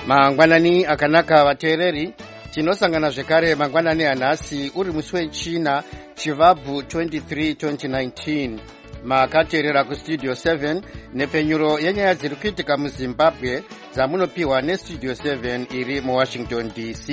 Mangwanani akanaka vateereri, tinosangana zvekare mangwanani anhasi uri musi wechina chivabvu 23 2019. Makateerera kustudio 7 nepenyuro yenyaya dziri kuitika muZimbabwe dzamunopiwa nestudio 7 iri muWashington DC.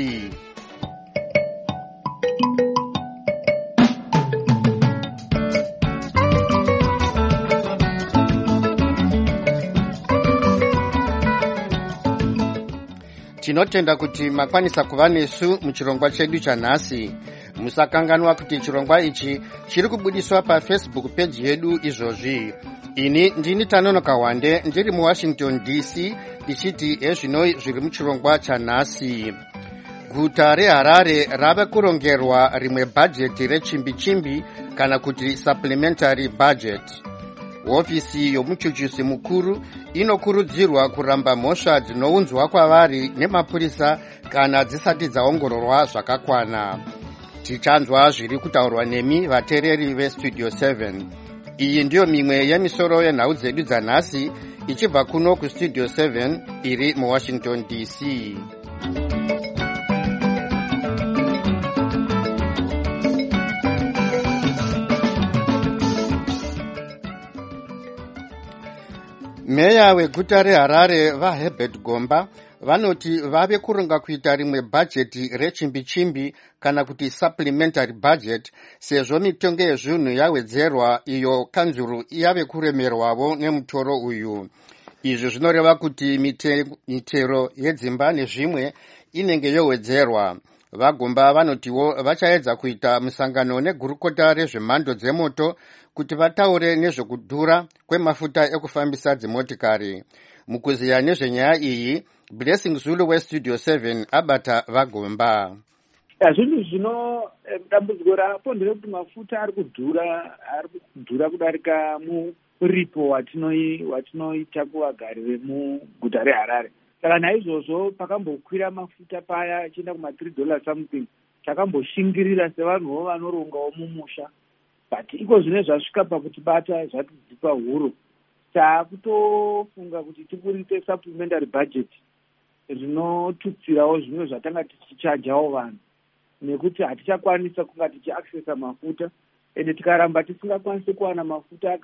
Tinotenda kuti makwanisa kuva nesu muchirongwa chedu chanhasi. Musakanganwa kuti chirongwa ichi chiri kubudiswa paFacebook page yedu izvozvi. Ini ndini Tanonoka Wande ndiri muWashington DC ndichiti ezvino zviri muchirongwa chanhasi. Guta reHarare rave kurongerwa rimwe bhajeti rechimbi-chimbi kana kuti supplementary budget. Hofisi yomuchuchusi mukuru inokurudzirwa kuramba mhosva dzinounzwa kwavari nemapurisa kana dzisati dzaongororwa zvakakwana. Tichanzwa zviri kutaurwa nemi vateereri vestudio 7. Iyi ndiyo mimwe yemisoro yenhau dzedu dzanhasi ichibva kuno kustudio 7 iri muWashington DC. Meya weguta reHarare vaHerbert Gomba vanoti vave kuronga kuita rimwe bhajeti rechimbi-chimbi kana kuti supplementary budget sezvo mitengo yezvinhu yawedzerwa iyo kanzuru yave kuremerwavo nemutoro uyu. Izvi zvinoreva kuti mitero yedzimba nezvimwe inenge yowedzerwa. VaGomba vanotiwo vachaedza kuita musangano negurukota rezvemhando dzemoto kuti vataure nezvekudhura kwemafuta ekufambisa dzimotikari. Mukuziya nezvenyaya iyi, Blessing Zulu westudio 7 abata VaGomba. Zvinhu zvino dambudziko rapo nderekuti mafuta ari kudhura kudarika muripo watinoita kuvagari vemuguta reHarare. Saka naizvozvo pakambokwira mafuta paya achienda kuma$3 something takamboshingirira sevanhuwo vanorongawo mumusha, but iko zvine zvasvika pakuti bata zvatidzipa huro. Taakutofunga kuti tiburitse supplementary budget rinotutsirawo zvimwe zvatanga tichichajawo vanhu, nekuti hatichakwanisa kunga tichiaccessa mafuta, ende tikaramba tisingakwanisi kuwana mafuta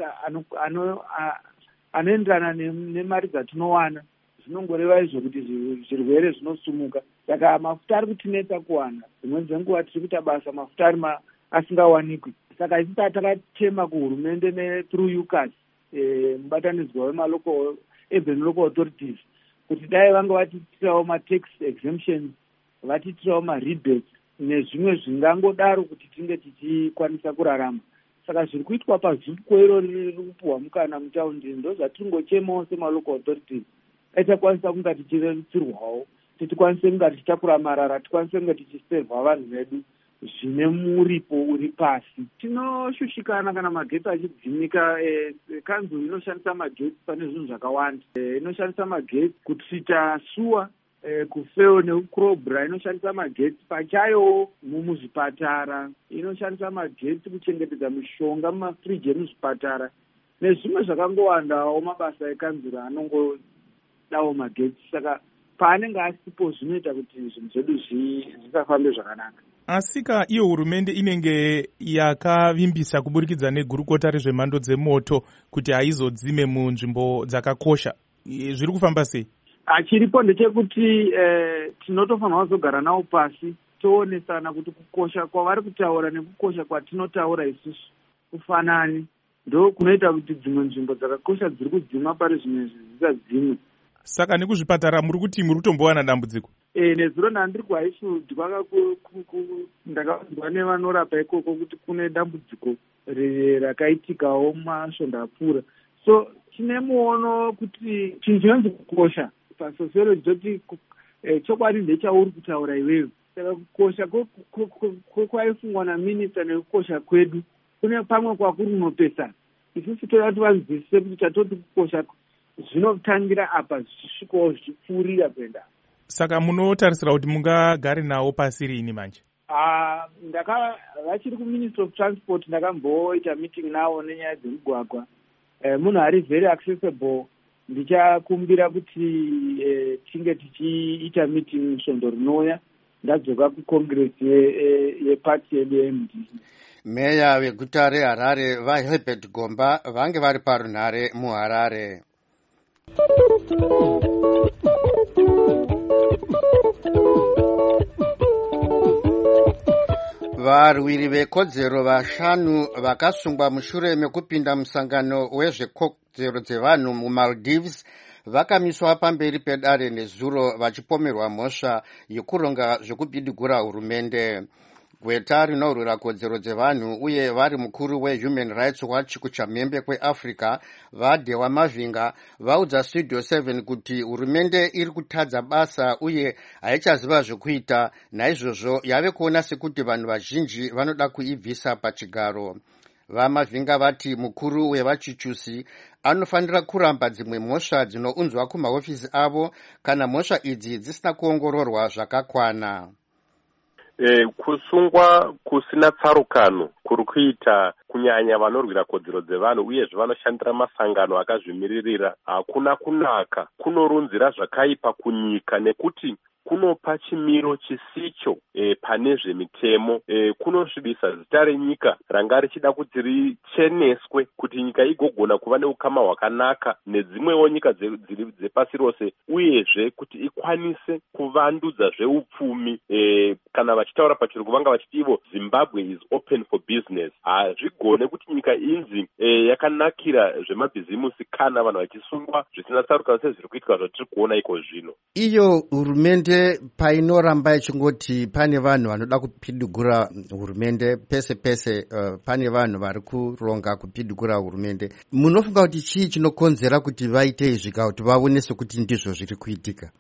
anoenderana nemari dzatinowana, zvinongoreva izvo kuti zvirwere zvinosumuka. Saka mafuta ari kutinetsa kuwana, dzimweni dzenguva tiri kuita basa mafuta asingawanikwi. Saka isi takatema kuhurumende through UCAS, mubatanidzwa wemalocal urban local authorities, kuti dai vanga vatitirawo matax exemptions, vatitirawo marebates nezvimwe zvingangodaro kuti tinge tichikwanisa kurarama. Saka zviri kuitwa pazuko iro riri kupuhwa mukana mutaundi ndo zvatiringochemawo semalocal authorities. Aitakwanisa kunga tichirerutsirwawo, tikwanise kunga tichitakura marara, tikwanise kunga tichiserva vanhu vedu zvine muripo uri pasi. Tinoshushikana kana magetsi achidzimika. Kanzu inoshandisa magetsi pane zvinhu zvakawanda. Inoshandisa magetsi kutsvita suwa, kufeo nekukrobra, inoshandisa magetsi pachayo mumuzvipatara, inoshandisa magetsi kuchengetedza mishonga mumafriji emuzvipatara, nezvimwe zvakangowandawo mabasa ekanzura anongodawo magetsi. Saka paanenge asipo zvinoita kuti zvinhu zvedu zvisafambe zvakanaka. Asika iyo hurumende inenge yakavimbisa kuburikidza negurukota rezvemhando dzemoto kuti haizodzime munzvimbo dzakakosha. Zviri kufamba sei? Chiripo ndechekuti tinotofanira kuzogara navo pasi toonesana kuti kukosha kwavari kutaura nekukosha kwatinotaura isusu kufanani. Ndo kunoita kuti dzimwe nzvimbo dzakakosha dziri kudzima pari zvimwe zvisadzimwe. Saka nekuzvipatara muri kuti muri kutombowana dambudziko? Nezuro ndandiri kuHighfield ndakaudzwa nevanorapa ikoko kuti kune dambudziko rakaitikawo masvondo apfuura. So tine muono kuti chinhu chinonzi kukosha pasociology toti chokwadi ndechauri kutaura iwewe. Saka kukosha kwaifungwa naminista nekukosha kwedu kune pamwe kwakuri kunopesana. Isusu toda kuti vanzwisise kuti chatoti kukosha zvinotangira apa zvisvikawo zvichipfuurira kuenda. Saka munotarisira kuti mungagare nawo pasi rini manje? Vachiri kuMinistry of Transport ndakamboita meeting navo nenyaya dzemugwagwa. Munhu ari very accessible ndichakumbira kuti tinge tichiita meeting svondo rinouya ndadzoka kucongress yepati yedu yeMDC. Meya weguta reHarare vaHerbert Gomba vange vari parunhare muHarare. Varwiri vekodzero vashanu vakasungwa mushure mekupinda musangano wezvekodzero dzevanhu muMaldives vakamiswa pamberi pedare nezuro vachipomerwa mhosva yekuronga zvekupidigura hurumende. Gweta rinorwira kodzero dzevanhu uye vari mukuru weHuman Rights Watch kuchamhembe kweAfrica vaDewa Mavinga vaudza Studio 7 kuti hurumende iri kutadza basa uye haichaziva zvekuita, naizvozvo yave kuona sekuti vanhu vazhinji vanoda kuibvisa pachigaro. VaMavinga vati mukuru wevachuchusi anofanira kuramba dzimwe mhosva dzinounzwa kumahofisi avo kana mhosva idzi dzisina kuongororwa zvakakwana. Kusungwa kusina tsarukano kuri kuita kunyanya vanorwira kodzero dzevanhu uyezve vanoshandira masangano akazvimiririra hakuna kunaka, kunorunzira zvakaipa kunyika nekuti kunopa chimiro chisicho pane zvemitemo, kunosvibisa zita renyika ranga richida kuti richeneswe kuti nyika igogona kuva neukama hwakanaka nedzimwewo nyika dzepasi rose, uyezve kuti ikwanise kuvandudza zveupfumi. Kana vachitaura pachirungu vanga vachiti ivo Zimbabwe is open for business. Hazvigone kuti nyika inzi yakanakira zvemabhizimusi kana vanhu vachisungwa zvisina tsarukano sezviri kuitwa zvatiri kuona iko zvino. Iyo hurumende painoramba ichingoti pane vanhu vanoda kupidigura hurumende pese pese, pane vanhu vari kuronga kupidigura hurumende, munofunga kuti chii chinokonzera kuti vaite izvi kuti vaonese kuti ndizvo zviri kuitika?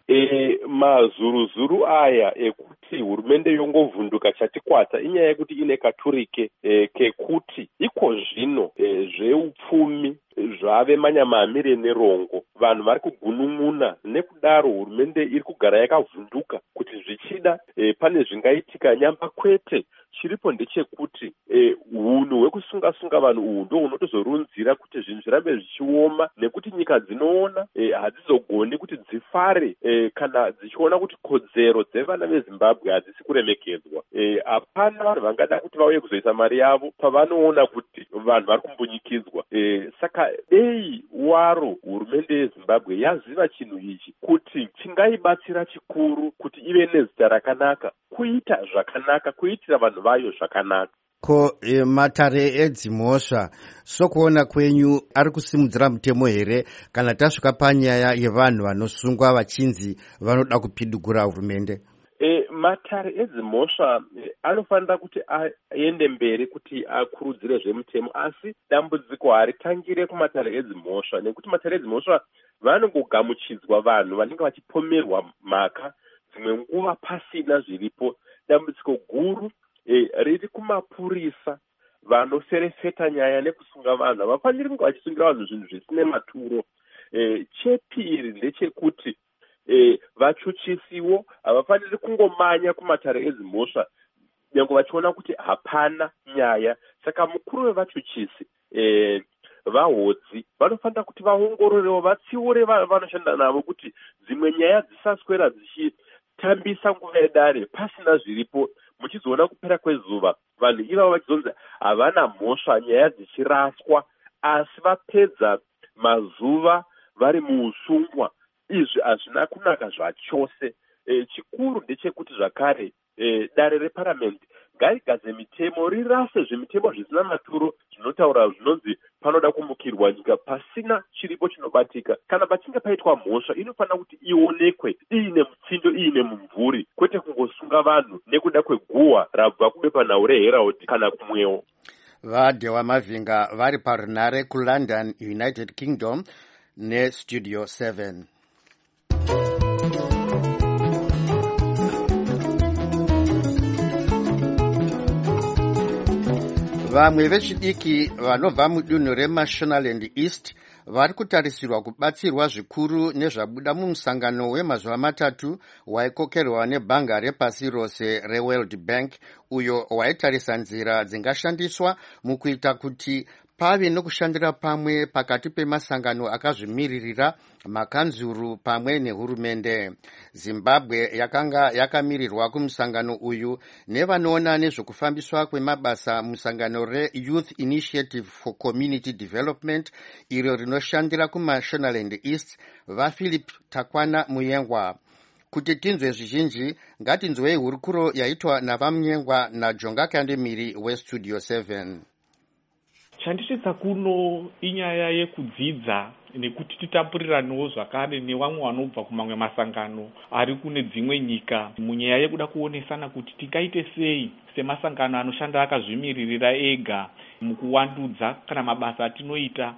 Mazuruzuru aya ekuti hurumende yongovhunduka chatikwata inyaya yekuti ine katurike kekuti iko zvino zveupfumi zvave manyamamire nerongo, vanhu vari kugunun'una, nekudaro hurumende iri kugara yakavhunduka kuti zvichida pane zvingaitika nyamba kwete. Chiripo ndechekuti hunhu hwekusunga-sunga vanhu uhu ndo hunotozorunzira kuti zvinhu zvirambe zvichioma, nekuti nyika dzinoona hadzizogoni kuti dzifare kana dzichiona kuti kodzero dzevana veZimbabwe hadzisi kuremekedzwa. Hapana vanhu vangada kuti vauye kuzoisa mari yavo pavanoona kuti vanhu vari kumbunyikidzwa. Saka dei waro hurumende yeZimbabwe yaziva chinhu ichi kuti chingaibatsira chikuru kuti ive nezita rakanaka, kuita zvakanaka, kuitira vanhu vayo zvakanaka. Ko matare edzimhosva sokuona kwenyu ari kusimudzira mutemo here kana tasvika panyaya yevanhu vanosungwa vachinzi vanoda kupidigura hurumende? Matare edzimhosva anofanira kuti aende mberi kuti akurudzire zvemutemo, asi dambudziko haritangire kumatare edzimhosva, nekuti matare edzimhosva vanongogamuchidzwa vanhu vanenge vachipomerwa mhaka dzimwe nguva pasina zviripo. Dambudziko guru riri kumapurisa vanoferefeta nyaya nekusunga vanhu. Havafaniri kunge vachisungira vanhu zvinhu zvisine maturo. Chepiri ndechekuti vachuchisiwo havafaniri kungomanya kumatare edzimhosva nyange vachiona kuti hapana nyaya. Saka mukuru wevachuchisi vahodzi vanofanira kuti vaongororewo, vatsiure vanoshanda navo kuti dzimwe nyaya dzisaswera dzichitambisa nguva yedare pasina zviripo, muchizoona kupera kwezuva vanhu ivavo vachizonzi havana mhosva, nyaya dzichiraswa, asi vapedza mazuva vari muusungwa. Izvi hazvina kunaka zvachose. Chikuru ndechekuti zvakare dare reparamende ngarigadze mitemo, rirase zvemitemo zvisina maturo zvinotaura zvinonzi panoda kumukirwa nyika pasina chiripo chinobatika. Kana pachinge paitwa mhosva inofanira kuti ionekwe iine mutsindo, iine mumvuri, kwete kungosunga vanhu nekuda kweguwa rabva kubepanhau reHerald kana kumwewo. VaDewa Mavinga vari parunhare kuLondon, United Kingdom neStudio 7. Vamwe vechidiki vanobva mudunhu reMashonaland East vari kutarisirwa kubatsirwa zvikuru nezvabuda mumusangano wemazuva matatu waikokerwa nebhanga repasi rose reWorld Bank, uyo waitarisa nzira dzingashandiswa mukuita kuti pave nokushandira pamwe pakati pemasangano akazvimiririra, makanzuru pamwe nehurumende. Zimbabwe yakanga yakamirirwa kumusangano uyu nevanoona nezvokufambiswa kwemabasa musangano reYouth Initiative for Community Development, iro rinoshandira kuMashonaland East, vaPhilip Takwana Muyengwa. Kuti tinzwe zvizhinji, ngatinzwei hurukuro yaitwa navamunyengwa naJonga Kandemiri weStudio 7. Chandisvitsa kuno inyaya yekudzidza nekuti titapuriraniwo zvakare nevamwe vanobva kumamwe masangano ari kune dzimwe nyika munyaya yekuda kuonesana kuti tingaite sei semasangano anoshanda akazvimiririra ega mukuwandudza kana mabasa atinoita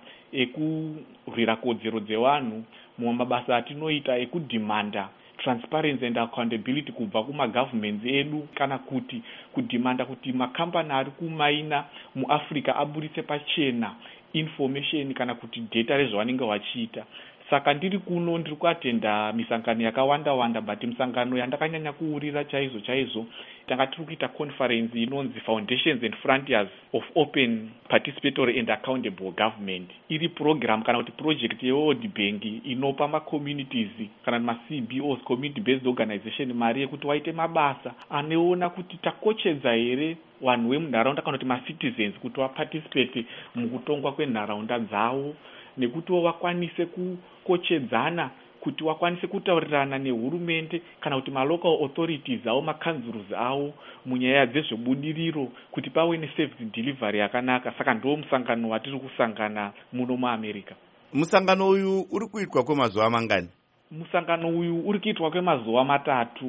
ekurwira kodzero dzevanhu, mumwe mabasa atinoita ekudhimanda transparency and accountability kubva kumagovernments edu, kana kuti kudhimanda kuti makambani ari kumaina muAfrica aburitse pachena information kana kuti data rezvavanenge vachiita. Saka ndiri kuno ndiri kuatenda misangano yakawanda but misangano yandakanyanya kuurira chaizvo tanga tiri kuita conference inonzi Foundations and Frontiers of Open Participatory and Accountable Government. Iri program kana kuti project yeWorld Bank inopa ma-communities kana ma-CBOs, community based organization, mari yekuti waite mabasa aneona kuti takochedza here vanhu vemunharaunda kana kuti ma-citizens kuti vaparticipate mukutongwa kwenharaunda dzavo, nekutiwo vakwanise kukochedzana, kuti vakwanise kutaurirana nehurumende kana kuti malocal authorities avo, makanzurus avo munyaya dzezvebudiriro kuti pave neservice delivery yakanaka. Saka ndo musangano watiri kusangana muno muAmerica. Musangano uyu uri kuitwa kwemazuva mangani? Musangano uyu uri kuitwa kwemazuva 3.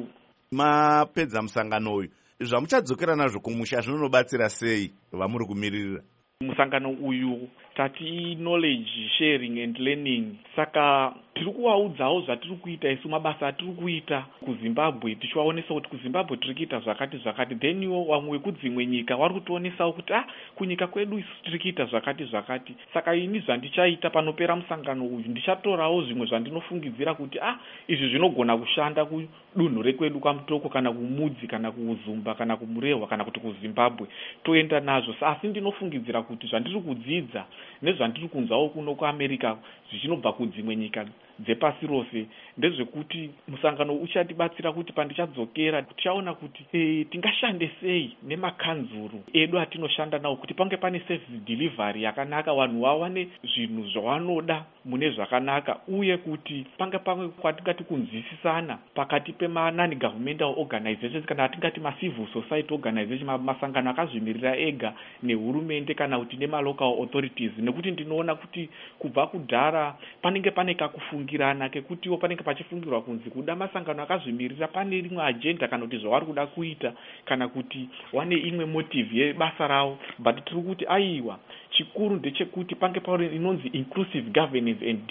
Mapedza musangano uyu, zvamuchadzokera nazvo kumusha zvinobatsira sei vamuri kumiririra? Musangano uyu tati knowledge sharing and learning. Saka tiri kuvaudzawo zvatiri kuita isu, mabasa atiri kuita kuZimbabwe, tichivaonesa kuti kuZimbabwe tiri kuita zvakati, then iwo vamwe vekudzimwe nyika vari kutionesawo kuti kunyika kwedu isu tiri kuita zvakati. Saka ini zvandichaita panopera musangano uyu, ndichatorawo zvimwe zvandinofungidzira kuti izvi zvinogona kushanda kudunhu rekwedu kwamutoko kana kumudzi kana kuZumba kana kumurehwa kana kuti kuZimbabwe, toenda nazvo. Asi ndinofungidzira kuti zvandiri kudzidza nezvandiri kunzwawo kuno kuAmerica zvichinobva kudzimwe nyika dzepasi rose ndezvekuti musangano uchatibatsira kuti pandichadzokera tichaona kuti tingashande sei nemakanzuru edu atinoshanda nawo kuti pange pane service delivery yakanaka, vanhu vawane zvinhu zvavanoda mune zvakanaka, uye kuti pange pamwe kwatingati kunzwisisana pakati pema-non governmental organizations kana atingati ma-civil society organization, masangano akazvimirira ega nehurumende kana kuti nema-local authorities. Nekuti ndinoona kuti kubva kudhara panenge pane kakufungirana kekutiwo panenge pachifungirwa kunzi kuda masangano akazvimirira pane rimwe agenda kana kuti zvavari kuda kuita kana kuti wane imwe motive yebasa ravo, but tiri kuti aiwa chikuru ndechekuti pange pauri inonzi inclusive governance and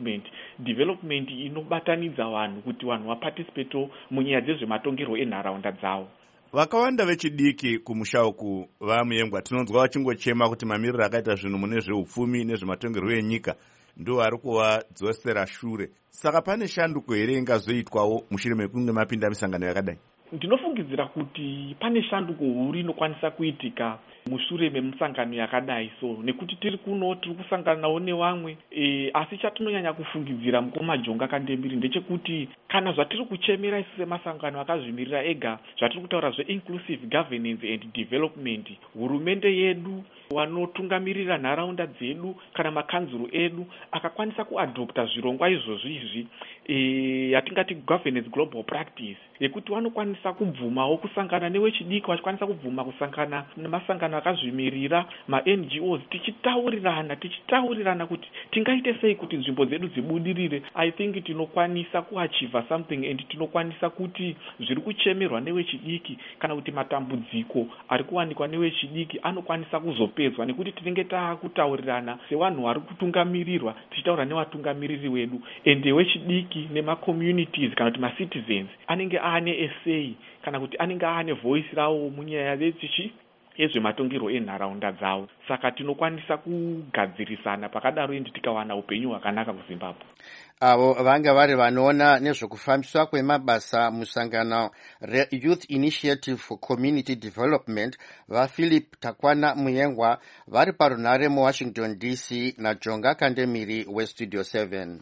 development inobatanidza vanhu kuti vanhu vaparticipate munyaya dzezvematongerwo enharaunda dzavo. Vakawanda vechidiki kumusha uku vaMuyengwa tinonzwa vachingochema kuti mamiriro akaita zvinhu mune zveupfumi nezvematongerwo enyika ndo ari kuvadzosera shure. Saka pane shanduko here ingazoitwawo mushure mekunge mapinda misangano yakadai? Ndinofungidzira kuti pane shanduko huru inokwanisa kuitika mushure memusangano yakadai, so nekuti tiri kuno tiri kusanganawo nevamwe asi chatinonyanya kufungidzira mukoma Jonga Kandemiri ndechekuti kana zvatiri kuchemera isu semasangano akazvimirira ega, zvatiri kutaura zve-inclusive governance and development, hurumende yedu, vanotungamirira nharaunda dzedu kana makanzuru edu akakwanisa kuadopta zvirongwa izvozvi yatingati governance global practice, yekuti vanokwanisa kubvumawo kusangana newechidiki, vachikwanisa kubvuma kusangana nemasangano akazvimirira, ma-NGOs, tichitaurirana kuti tingaite sei kuti nzvimbo dzedu dzibudirire. I think tinokwanisa kuachieva something and tinokwanisa kuti zviri kuchemerwa newechidiki kana kuti matambudziko ari kuwanikwa newechidiki anokwanisa kuzopedzwa, nekuti tinenge taakutaurirana sevanhu vari kutungamirirwa, tichitaura nevatungamiriri wedu, ende wechidiki nema-communities kana kuti ma-citizens anenge aane essay kana kuti anenge aane voice rawo munyaya ezvematongero enharaunda dzavo. Saka tinokwanisa kugadzirisana pakadaro endi tikawana upenyu hwakanaka kuZimbabwe. Avo vanga vari vanoona nezvekufambiswa kwemabasa musangano reYouth Initiative for Community Development vaPhilip Takwana Muyengwa vari parunhare muWashington DC naJonga Kandemiri weStudio 7.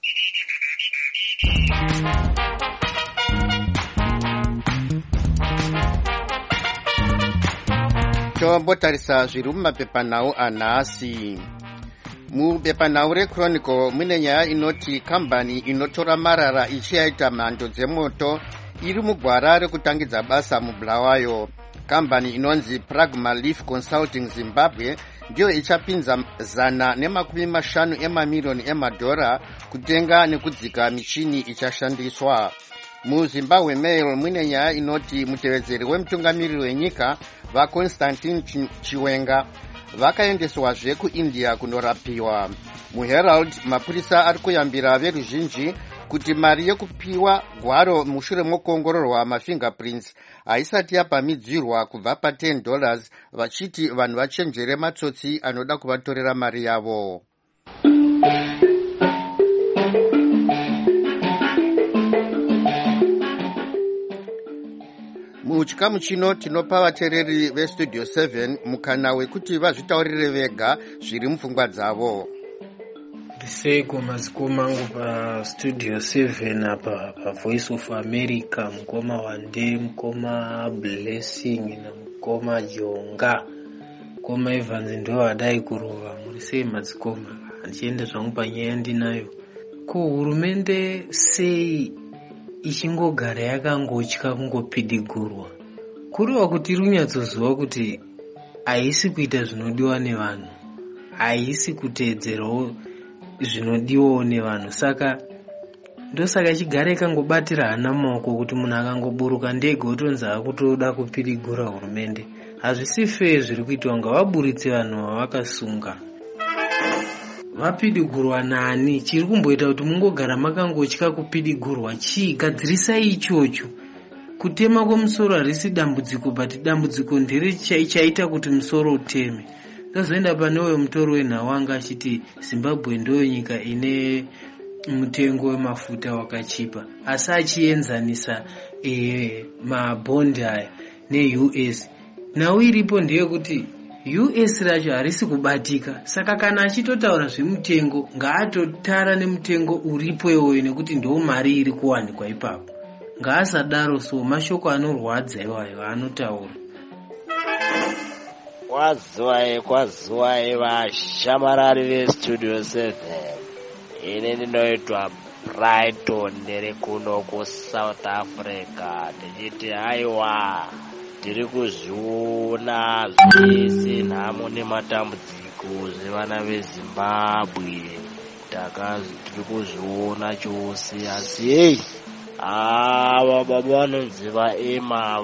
Tombotarisa zviri mumapepanhau anhasi. Mubepanhau reChronicle mune nyaya inoti kambani inotora marara ichiyaita mhando dzemoto iri mugwara rekutangidza basa muBulawayo. Kambani inonzi Pragma Leaf Consulting Zimbabwe ndiyo ichapinza $150 emamiliyoni emadhora kutenga nekudzika michini ichashandiswa. MuZimbabwe Mail mune nyaya inoti mutevedzeri wemutungamiriri wenyika vaConstantine Chiwenga vakaendeswazve kuIndia kunorapiwa. MuHerald mapurisa ari kuyambira veruzhinji kuti mari yekupiwa gwaro mushure mokuongororwa mafingerprints haisati yapamidzirwa kubva pa$10 vachiti vanhu vachenjere matsotsi anoda kuvatorera mari yavo. Muchikamu chino tinopa vateereri veStudio 7 mukana wekuti vazvitaurire vega zviri mupfungwa dzavo. Ndiseko mazikoma angu paStudio 7 apa paVoice of America, mukoma Wande, mukoma Blessing namukoma Jonga. Mukoma Evans ndo adai kurova. Murisei mazikoma, handiende zvangu panyaya ndinayo. Ko hurumende sei ichingogara yakangotya kungopidigurwa? Kuriwa kuti runyatsoziva kuti haisi kuita zvinodiwa nevanhu, haisi kuteedzerawo zvinodiwawo nevanhu. Saka ndosaka chigara ikangobatira hana maoko kuti munhu akangoburuka ndege otonzi akutoda kupidigura hurumende. Hazvisi fair zviri kuitwa, ngavaburitse vanhu vavakasunga. Vapidigurwa nani? Chiri kumboita kuti mungogara makangotya kupidigurwa chii? Gadzirisai ichocho. Kutema kwemusoro harisi dambudziko, but dambudziko ndere chaita kuti musoro uteme. Tazoenda pane uyo mutori wenhau wanga achiti Zimbabwe ndoyo nyika ine mutengo wemafuta wakachipa, asi achienzanisa mabhondi aya neUS. Nhau iripo ndeyekuti US racho harisi kubatika. Saka kana achitotaura zvemutengo, ngaatotara nemutengo uripo iwoyo, nekuti ndo mari iri kuwanikwa ipapo. Ngaasadaro so mashoko anorwadza iwayo anotaura. Kwaziwaye vashamarari veStudio 7. Ine ndinoitwa Brighton ndiri kuno kuSouth Africa. Ndichiti haiwa, tiri kuzviona zvese nhamo nematambudziko zvevana veZimbabwe. Tiri kuzviona chose, asi hei, ava baba vanonzi vaEma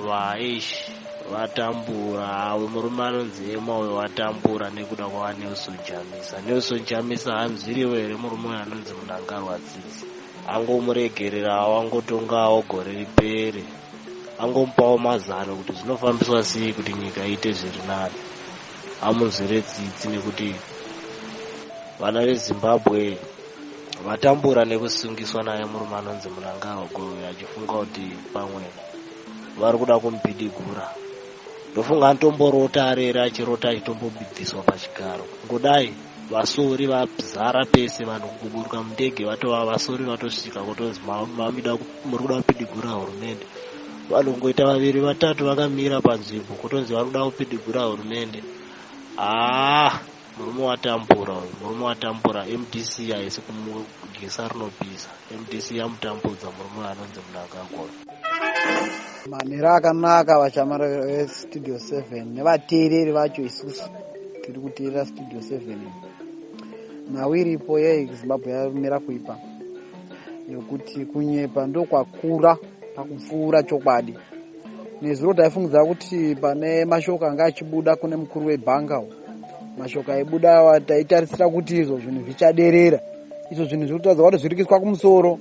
vatambura. Murume anonzi Ema uyo watambura nekuda kwaNelson Chamisa. Nelson Chamisa hanzviriwo here murume uyo anonzi Munangarwa Tsitsi? Angomuregererawo, angotongawo gore ripere, angomupawo mazano kuti zvinofambiswa sei kuti nyika iite zviri nani. Amuzvire tsitsi nekuti vana veZimbabwe vatambura nekusungiswa naye murume anonzi Munangarwa Gore, achifunga kuti pamwe vari kuda kumupidigura. Ndofunga anotomborota arera, achirota achitombobibviswa pachigaro. Ngodai vasori vazara pese, vanhu kuburuka mundege vatova vasori vatosvika kutonzi muri kuda kupidigura hurumende. Vanhu kungoita 2 3 vakamira panzvimbo kutonzi vari kuda kupidigura hurumende. Murume watambura. MDC haisi kumudyisa rinopisa. MDC yamutambudza murume anonzi Munangagwa. Manhero akanaka vachamara veStudio 7 nevateereri vacho. Isusu tiri kuteerera Studio 7. Nhau iripo yeZimbabwe yarumira kuipa, nekuti kunyepa ndokwakura pakupfuura chokwadi. Nezuro taifungidza kuti pane mashoko anga achibuda kune mukuru webhanga, mashoko aibuda taitarisira kuti izvo zvinhu zvichaderera. Izvo zvinhu zviri kutaridza kuti zviri kuiswa kumusoro,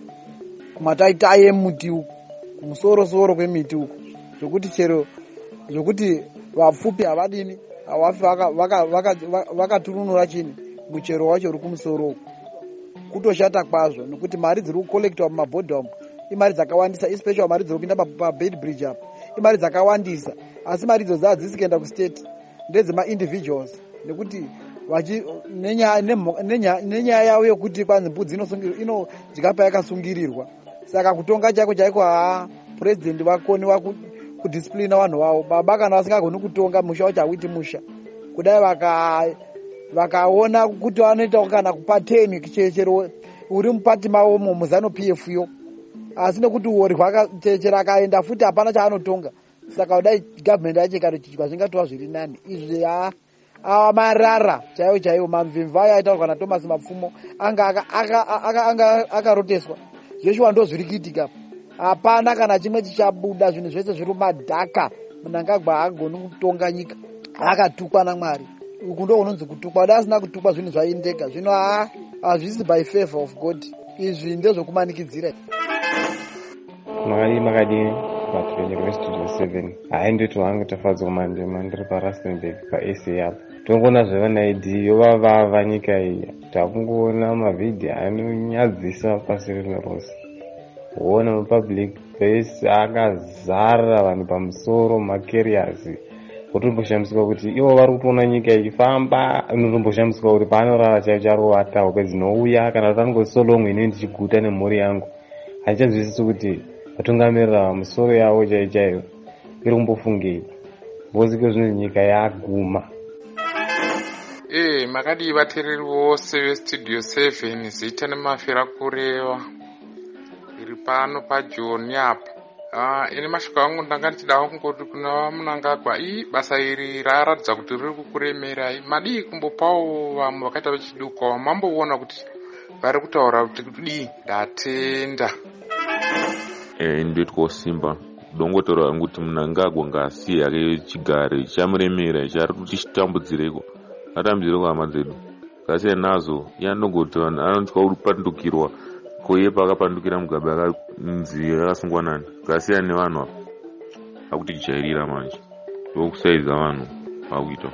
kumataitai emuti uku, kumusoro-soro kwemiti uku, zvokuti vapfupi havadini havafi vakaturunura chini muchero wacho uri kumusoro kutoshata kwazvo nekuti mari dziri kukolektiwa mumabhodha umu imari dzakawandisa, especially mari dziri kupinda pabed bridge apa imari dzakawandisa, asi mari idzodzo hadzisi kuenda kustate, ndedzemaindividuals, nekuti nenyaya yavo yokuti kwanzi mbudzi inodya payakasungirirwa. Saka kutonga chako chaiko purezidendi vakoni kudisciplina vanhu vavo. Baba kana vasingagoni kutonga musha wacho hauiti musha, kudai vakaona kuti vanoitawo kana kupa 10 chero uri mupati mavomo muzano PF yo, asi nekuti uorwa chero akaenda futi hapana chaanotonga. Saka kudai government yacho ikatochichwa zvingatova zviri nani. Izvi marara chaiwo mamvimva aya aitaurwa naThomas Mapfumo anga akaroteswa. Joshua ndo zviri kuitika. Hapana kana chimwe chichabuda, zvinhu zvese zviri madhaka. Mnangagwa haagoni kutonga nyika, akatukwa naMwari. Uku ndo kunonzi kutukwa. Dai asina kutukwa zvinhu zvaindeka. Zvino hazvisi by favor of God. Izvi ndezvokumanikidzira. Makadini vatoronyerwa vestudio 7 haindoti wangu tafadza kumandema ndiri paRustenburg paACA apa tongoona zvevanaidhiyo vavava nyika iyi. Takungoona mavhidhiyo anonyadzisa pasi rino rose. Huona mupublic place akazara vanhu pamusoro macarriers, kutomboshamisika kuti ivo vari kutoona nyika ichifamba. Inotomboshamisika kuti paanorara chaicho ari kuvata hope dzinouya kana kuti anongosolomo ine ndichiguta nemhuri yangu. Haichazwisisi kuti vatungamirira vamusoro yavo chaiyo iri kumbofungei, mbozike zvino nyika yaguma. Makadii vateereri vose vestudio 7 zita nemafira kureva iri pano paJoni apa. Ini mashuka wangu ndanga ndichidawo kungoti kuna Mnangagwa, basa iri raratidza kuti riri kukuremerai. Madii kumbopawo vamwe vakaita vechiduka mamboona kuti vari kutaura kuti kudii. Ndatenda ndoti kosimba dongotora kuti Mnangagwa ngasiye yake chigare chamuremera chari kuti chitambudzireko atambudzireko hama dzedu ngasiye nazo. Yanongoti vanhu anotya kupandukirwa koye pakapandukira Mugabe akanzi akasungwa nani. Ngasiya nevanhu apa akuti tichairira manje ndokusaidza vanhu pakuita.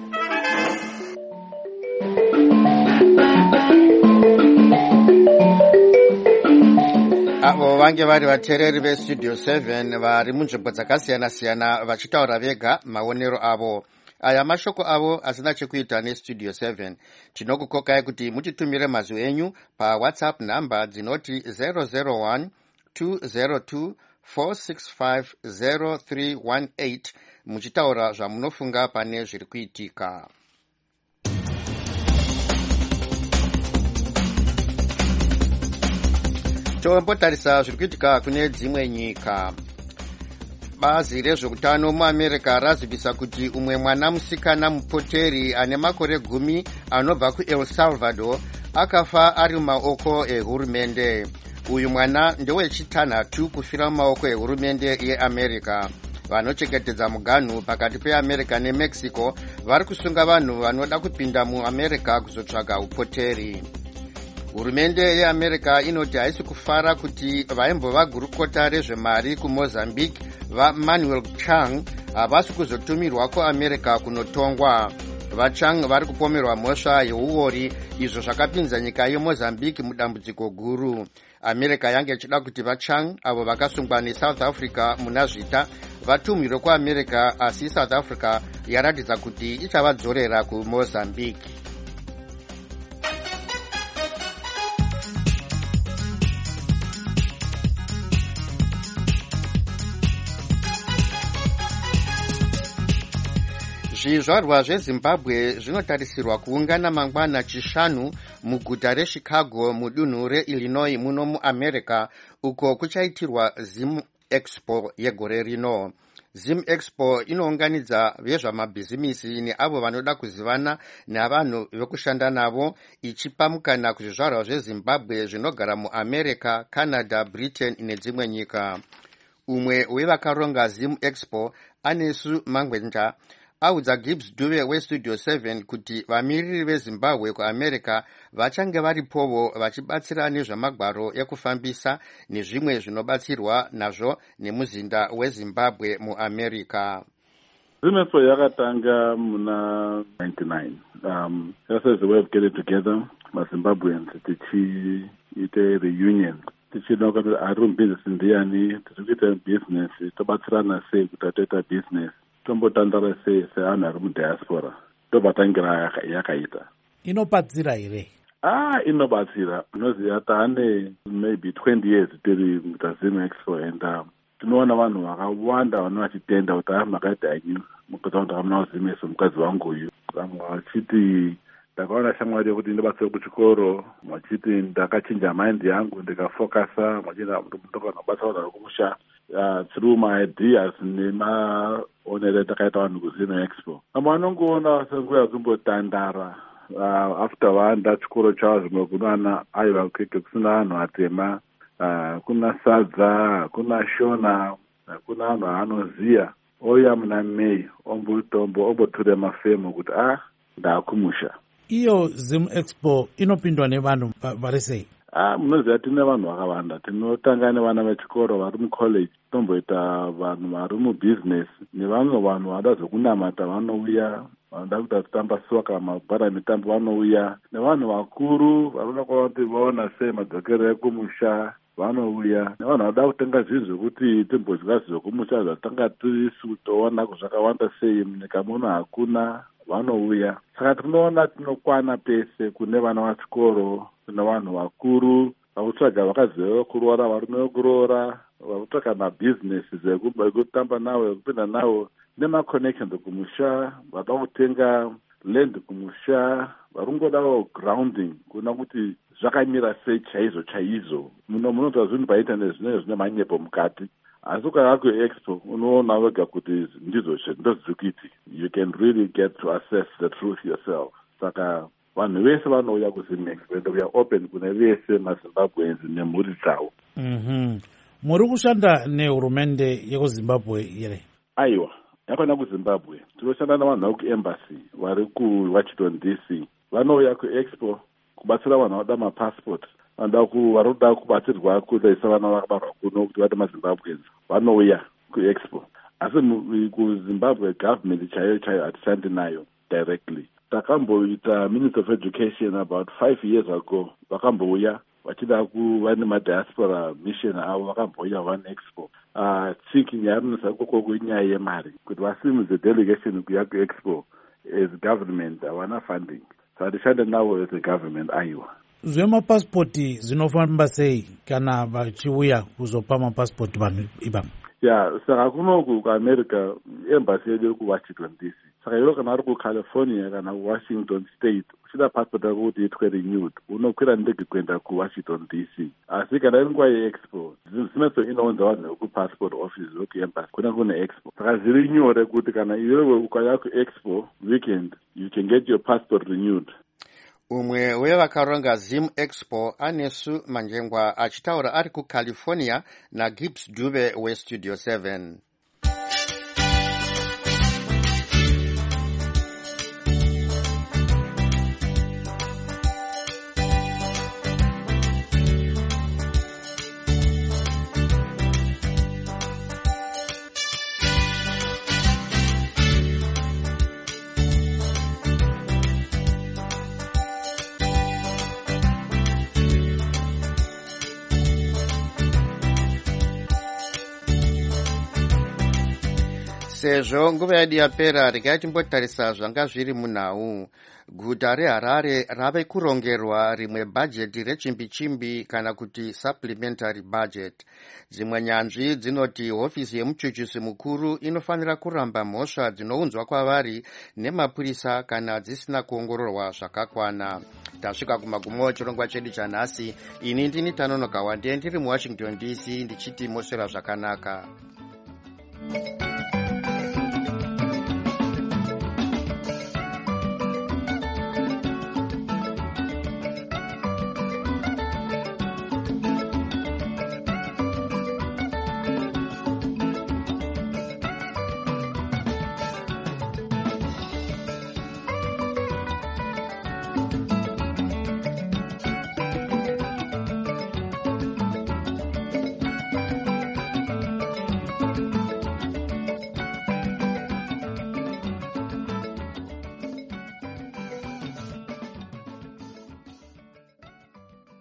Avo vange vari vateereri vestudio 7 vari munzvimbo dzakasiyana-siyana vachitaura vega maonero avo. Aya mashoko avo asina chekuita nestudio 7. Tinokukokai kuti mutitumire mazwi enyu paWhatsApp namba dzinoti 001 202 465 0318 muchitaura zvamunofunga pane zviri kuitika. Tombotarisa zviri kuitika kune dzimwe nyika. Bazi rezveutano muAmerica razivisa kuti umwe mwana musikana mupoteri ane makore 10 anobva kuEl Salvador akafa ari mumaoko ehurumende. Uyu mwana ndewechitanhatu kufira mumaoko ehurumende yeAmerica. Vanochengetedza muganhu pakati peAmerica neMexico vari kusunga vanhu vanoda kupinda muAmerica kuzotsvaga upoteri. Hurumende yeAmerica inoti haisi kufara kuti vaimbova gurukota rezvemari kuMozambique vaManuel Chang havasi kuzotumirwa kuAmerica kunotongwa. VaChang vari kupomerwa mhosva yeuori, izvo zvakapinza nyika yeMozambique mudambudziko guru. America yange ichida kuti vaChang avo vakasungwa neSouth Africa muna zvita vatumirwe kuAmerica, asi South Africa yaratidza kuti ichavadzorera kuMozambique. Zvizvarwa zveZimbabwe zvinotarisirwa kuungana mangwana chishanu muguta reChicago mudunhu reIllinois muno muAmerica, uko kuchaitirwa Zim Expo yegore rino. Zim Expo inounganidza vezvamabhizimisi neavo vanoda kuzivana navanhu vekushanda navo, ichipa mukana kuzvizvarwa zveZimbabwe zvinogara muAmerica, Canada, Britain nedzimwe nyika. Umwe wevakaronga Zim Expo, Anesu Mangwenja, audza Gibbs Dube westudio 7 kuti vamiriri veZimbabwe kuAmerica vachange varipovo vachibatsira nezvamagwaro ekufambisa nezvimwe zvinobatsirwa nazvo nemuzinda weZimbabwe muAmerica. Zim Expo yakatanga muna 99. That's a way of getting together maZimbabweans tichiite reunion. Tichinoka kuti ari mubusiness ndiyani, tiri kuita business, tobatsirana sei kuti atoita business, tombotandara sei seanhu ari mudiaspora. Ndopatangira yakaita. Inobatsira here? Inobatsira. Unoziva taane maybe 20 years tiri muZim Expo and tinoona vanhu vakawanda vano vachitenda kuti makaita hanyu mukudza kuti hamuna kuzimisa mukadzi wangu uyu. Vamwe vachiti ndakaona shamwari yekuti ndibatsire kuchikoro, vachiti ndakachinja mind yangu ndikafokasa, ndokanabatsa vanhu kumusha through my ideas nemaonere takaita vanhu kuZim Expo. Vamwe vanongoona senguva yakumbotandara after vaanda chikoro chavo zvimwe kunoana aiva kweke kusina vanhu vatema, kuna sadza, kuna shona, kuna vanhu vaanoziya. Oya muna May omboture mafemo kuti ndaakumusha. Iyo Zim Expo inopindwa nevanhu vari sei? Munoziva tine vanhu vakawanda. Tinotanga nevana vechikoro vari mucollege, tomboita vanhu vari mubusiness, nevamwe vanhu vada zvokunamata vanouya, vanoda kuita kutamba soka, mabhara mitambo vanouya, nevanhu vakuru vanoda kuona kuti vaona sei madzokero ekumusha vanouya, nevanhu vada kutenga zvinhu zvokuti timbodya zvokumusha zvatanga tirisu toona zvakawanda sei munyika muno hakuna, vanouya. Saka tinoona tinokwana pese kune vana vachikoro, kune vanhu vakuru vakutsvaga vakaziva kuroora varume vekuroora, vakutsvaga mabhizinesi ekutamba nawo, ekupinda nawo, nemaconnections kumusha, vada kutenga land kumusha, varungodawo grounding kuona kuti zvakamira sei chaizvo. Munoita zvinhu painternet zvinenge zvine manyepo mukati. Asi ukauya kuExpo unoona wega kuti ndizvo zviri kuitika. You can really get to assess the truth yourself. Saka vanhu vese vanouya kuZim Expo and we are open kune vese maZimbabweans nemhuri dzavo. Muri kushanda nehurumende yekuZimbabwe here? Aiwa, yakaenda kuZimbabwe. Tinoshanda navanhu kuembassy vari kuWashington DC. Vanouya kuExpo kubatsira vanhu vada mapassport. Varikuda kubatsirwa kuisa vana vakabarwa kuno kuti vati maZimbabweans vanouya kuExpo. Asi kuZimbabwe government chaiyo hatishandi nayo directly. Takamboita Minister of Education about 5 years ago. Vakambouya vachida kuva nemadiaspora mission avo, vakambouya vaneExpo. Thinking yarinisa koko inyaya yemari kuti vasimudze delegation kuya kuExpo as government havana funding. So hatishande navo as a government aiwa. Zvemapasipoti zvinofamba sei kana vachiuya kuzopa mapasipoti vanhu ivavo? Saka kunoku kuAmerica embassy yedu iri kuWashington DC. Saka iro kana ari kuCalifornia kana kuWashington State uchida passport yako kuti itwe renewed, unokwira ndege kuenda kuWashington DC. Asi kana iri nguva yeExpo, Zim Expo inounza vanhu vekupassport office vekuembassy kuna kune Expo. Saka zviri nyore kuti kana iwewe ukauya kuExpo weekend, you can get your passport renewed. Umwe wevakaronga Zim Expo Anesu Manjengwa achitaura ari kuCalifornia naGibbs Dube weStudio 7. Sezvo nguva yedu yapera, regai timbotarisa zvanga zviri munhau. Guta reHarare rave kurongerwa rimwe bhajeti rechimbi-chimbi kana kuti supplementary budget. Dzimwe nyanzvi dzinoti hofisi yemuchuchisi mukuru inofanira kuramba mhosva dzinounzwa kwavari nemapurisa kana dzisina kuongororwa zvakakwana. Tasvika kumagumo echirongwa chedu chanhasi. Ini ndini Tanonoka Wande ndiri muWashington DC ndichiti moswera zvakanaka.